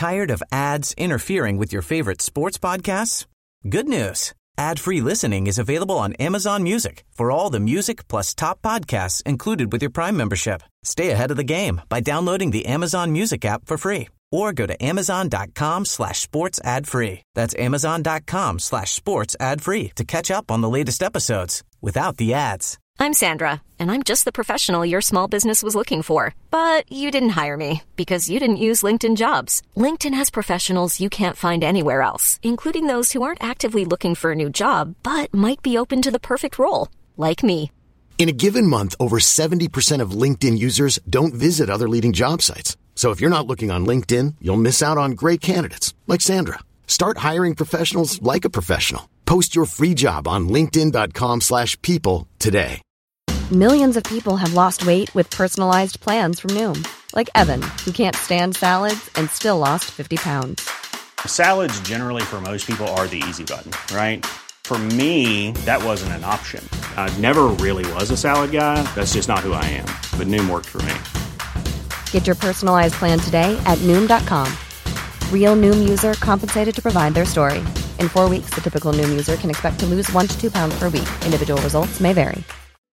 Tired of ads interfering with your favorite sports podcasts? Good news. Ad-free listening is available on Amazon Music for all the music plus top podcasts included with your Prime membership. Stay ahead of the game by downloading the Amazon Music app for free or go to amazon.com/sports ad free. That's amazon.com/sports ad free to catch up on the latest episodes without the ads. I'm Sandra, and I'm just the professional your small business was looking for. But you didn't hire me because you didn't use LinkedIn Jobs. LinkedIn has professionals you can't find anywhere else, including those who aren't actively looking for a new job, but might be open to the perfect role, like me. In a given month, over 70% of LinkedIn users don't visit other leading job sites. So if you're not looking on LinkedIn, you'll miss out on great candidates, like Sandra. Start hiring professionals like a professional. Post your free job on linkedin.com/people today. Millions of people have lost weight with personalized plans from Noom. Like Evan, who can't stand salads and still lost 50 pounds. Salads generally for most people are the easy button, right? For me, that wasn't an option. I never really was a salad guy. That's just not who I am. But Noom worked for me. Get your personalized plan today at Noom.com. Real Noom user compensated to provide their story. In 4 weeks, the typical Noom user can expect to lose 1 to 2 pounds per week. Individual results may vary.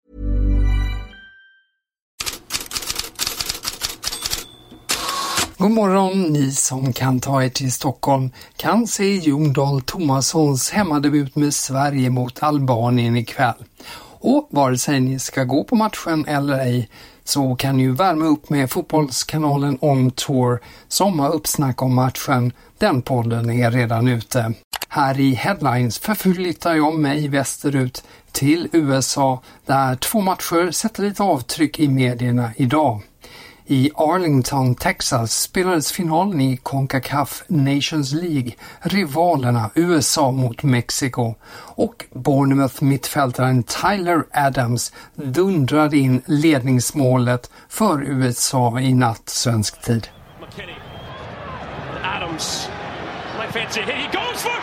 God morgon, ni som kan ta er till Stockholm kan se Jon Dahl Tomassons hemmadebut med Sverige mot Albanien ikväll. Och vare sig ni ska gå på matchen eller ej så kan ni ju värma upp med fotbollskanalen On Tour som har uppsnack om matchen. Den podden är redan ute. Här i Headlines förflyttar jag mig västerut till USA där 2 matcher sätter lite avtryck i medierna idag. I Arlington, Texas spelades finalen i CONCACAF Nations League, rivalerna USA mot Mexiko, och Bournemouth-mittfältaren Tyler Adams dundrade in ledningsmålet för USA i natt svensk tid. McKinney. Adams. Left-handed hit. He goes for...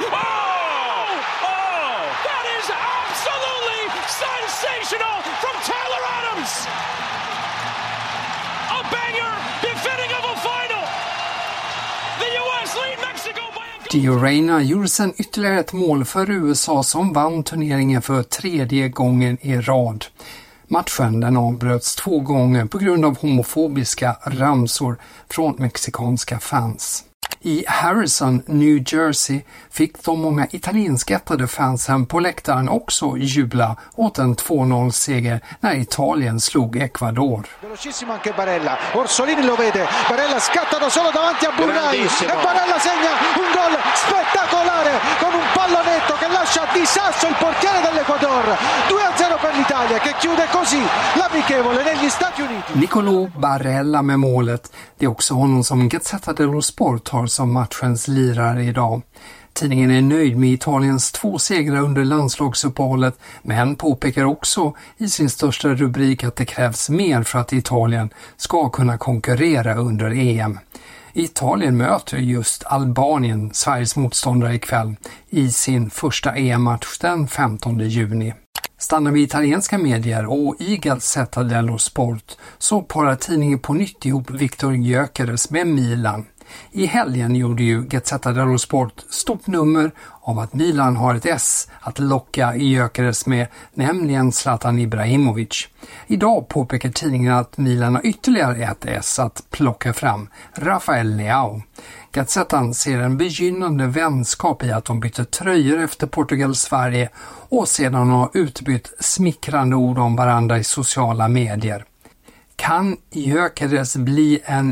That is absolutely sensational from Tyler Adams! A banger befitting of a final. The US lead Mexico by a... Gio Reyna gjorde sen ytterligare ett mål för USA som vann turneringen för 3:e gången i rad. Matchen den avbröts 2 gånger på grund av homofobiska ramsor från mexikanska fans. I Harrison, New Jersey fick de många italienskättade fansen på läktaren också jubla åt en 2-0-seger när Italien slog Ecuador. Velocissimo anche Barella, Orsolini lo vede, Barella scatta da solo davanti a Burray e Barella segna un gol spettacolare con un pallonetto che lascia di sasso il portiere dell'Ecuador. 2-0 per l'Italia che chiude così l'amichevole negli Stati Uniti. Nicolò Barella med målet, det är också honom som Gazzetta dello Sport har som matchens lirare idag. Tidningen är nöjd med Italiens 2 segrar under landslagsuppehållet, men påpekar också i sin största rubrik att det krävs mer för att Italien ska kunna konkurrera under EM. Italien möter just Albanien, Sveriges motståndare, ikväll i sin första EM-match den 15 juni. Stannar vi italienska medier och i Gazzetta dello Sport så parar tidningen på nytt ihop Viktor Gyökeres med Milan. I helgen gjorde ju Gazzetta dello Sport stort nummer av att Milan har ett S att locka i Gyökeres med, nämligen Zlatan Ibrahimovic. Idag påpekar tidningen att Milan har ytterligare ett S att plocka fram, Rafael Leao. Gazzettan ser en begynnande vänskap i att de bytte tröjor efter Portugal-Sverige och sedan har utbytt smickrande ord om varandra i sociala medier. Kan Gyökeres bli en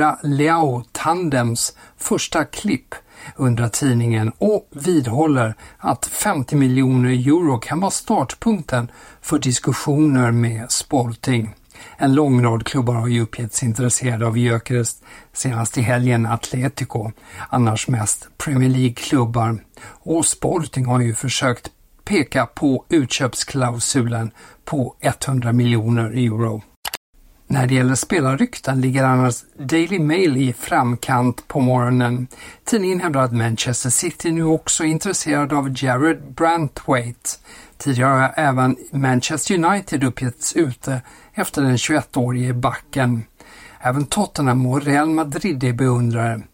Ibra-Leao-tandems första klipp, undrar tidningen, och vidhåller att 50 miljoner euro kan vara startpunkten för diskussioner med Sporting. En lång rad klubbar har ju uppgetts intresserade av Gyökeres, senast i helgen Atletico, annars mest Premier League-klubbar. Och Sporting har ju försökt peka på utköpsklausulen på 100 miljoner euro. När det gäller spelarrykten ligger annars Daily Mail i framkant på morgonen. Tidningen hävdar att Manchester City nu också är intresserad av Jared Branthwaite. Tidigare har även Manchester United uppgetts ute efter den 21-årige backen. Även Tottenham och Real Madrid är beundrare.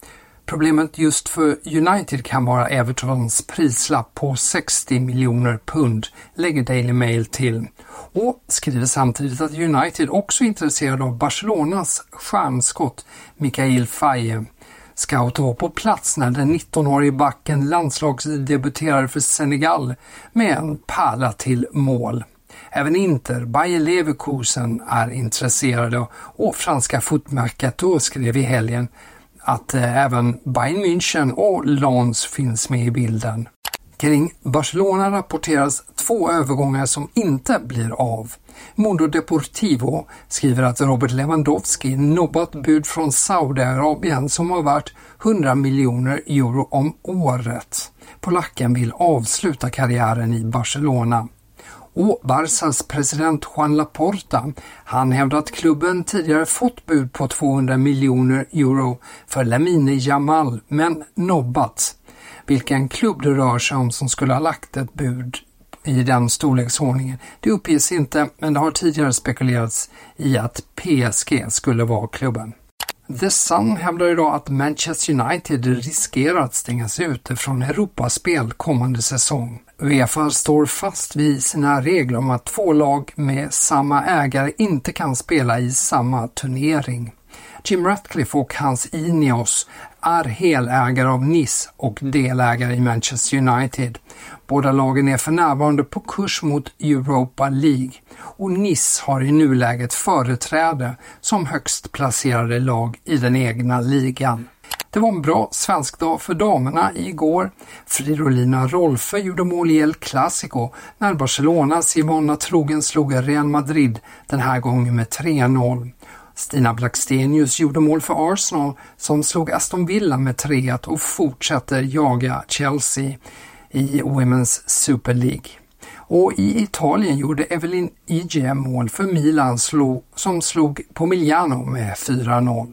Problemet just för United kan vara Evertons prislapp på 60 miljoner pund, lägger Daily Mail till. Och skriver samtidigt att United också är intresserad av Barcelonas stjärnskott Mikael Faye. Scout var på plats när den 19-årige backen landslagsdebuterade för Senegal med en pärla till mål. Även Inter, Bayer Leverkusen är intresserade och franska Footmercato skrev i helgen att även Bayern München och Lens finns med i bilden. Kring Barcelona rapporteras 2 övergångar som inte blir av. Mundo Deportivo skriver att Robert Lewandowski nobbat bud från Saudiarabien som har värt 100 miljoner euro om året. Polacken vill avsluta karriären i Barcelona. Och Barças president Juan Laporta, han hävdar att klubben tidigare fått bud på 200 miljoner euro för Lamine Yamal, men nobbat. Vilken klubb det rör sig om som skulle ha lagt ett bud i den storleksordningen, det uppges inte, men det har tidigare spekulerats i att PSG skulle vara klubben. The Sun hävdar idag att Manchester United riskerar att stängas ute från Europaspel kommande säsong. UEFA står fast vid sina regler om att 2 lag med samma ägare inte kan spela i samma turnering. Jim Ratcliffe och hans Ineos är helägare av Nice och delägare i Manchester United. Båda lagen är för närvarande på kurs mot Europa League och Nice har i nuläget företräde som högst placerade lag i den egna ligan. Det var en bra svensk dag för damerna igår. Fridolina Rolfö gjorde mål i El Clasico när Barcelonas Ivona Trogen slog Real Madrid den här gången med 3-0. Stina Blackstenius gjorde mål för Arsenal som slog Aston Villa med 3-1 och fortsätter jaga Chelsea i Women's Super League. Och i Italien gjorde Evelyn Ige mål för Milan som slog Pomigliano med 4-0.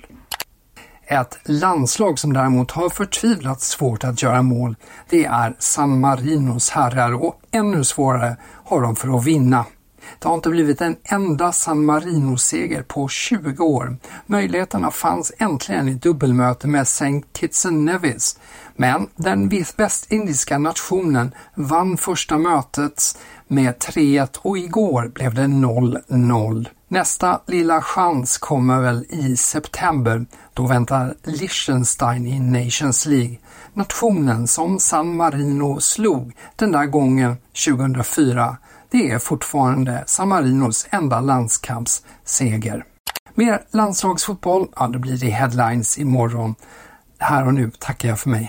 Ett landslag som däremot har förtvivlat svårt att göra mål, det är San Marinos herrar, och ännu svårare har de för att vinna. Det har inte blivit en enda San Marino-seger på 20 år. Möjligheterna fanns äntligen i dubbelmöte med St. Kitts and Nevis. Men den västindiska nationen vann första mötet med 3-1 och igår blev det 0-0. Nästa lilla chans kommer väl i september. Då väntar Liechtenstein i Nations League. Nationen som San Marino slog den där gången 2004. Det är fortfarande San Marinos enda landskampsseger. Mer landslagsfotboll, det blir det headlines imorgon. Här och nu tackar jag för mig.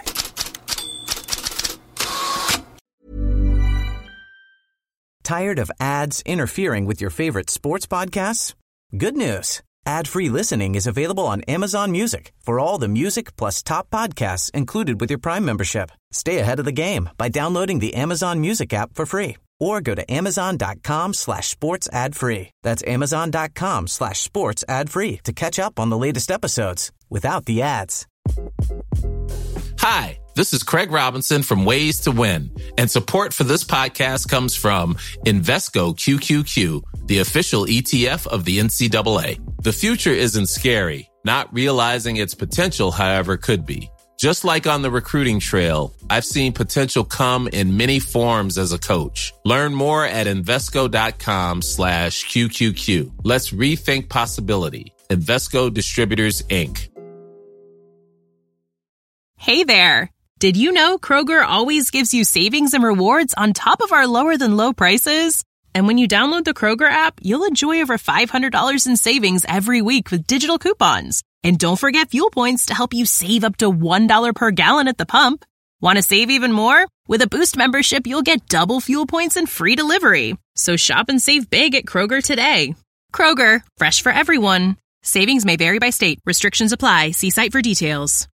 Tired of ads interfering with your favorite sports podcasts? Good news. Ad-free listening is available on Amazon Music for all the music plus top podcasts included with your Prime membership. Stay ahead of the game by downloading the Amazon Music app for free or go to amazon.com/sports ad free. That's amazon.com/sports ad free to catch up on the latest episodes without the ads. Hi, this is Craig Robinson from Ways to Win, and support for this podcast comes from Invesco QQQ, the official ETF of the NCAA. The future isn't scary. Not realizing its potential, however, could be. Just like on the recruiting trail, I've seen potential come in many forms as a coach. Learn more at Invesco.com/QQQ. Let's rethink possibility. Invesco Distributors, Inc. Hey there. Did you know Kroger always gives you savings and rewards on top of our lower than low prices? And when you download the Kroger app, you'll enjoy over $500 in savings every week with digital coupons. And don't forget fuel points to help you save up to $1 per gallon at the pump. Want to save even more? With a Boost membership, you'll get double fuel points and free delivery. So shop and save big at Kroger today. Kroger, fresh for everyone. Savings may vary by state. Restrictions apply. See site for details.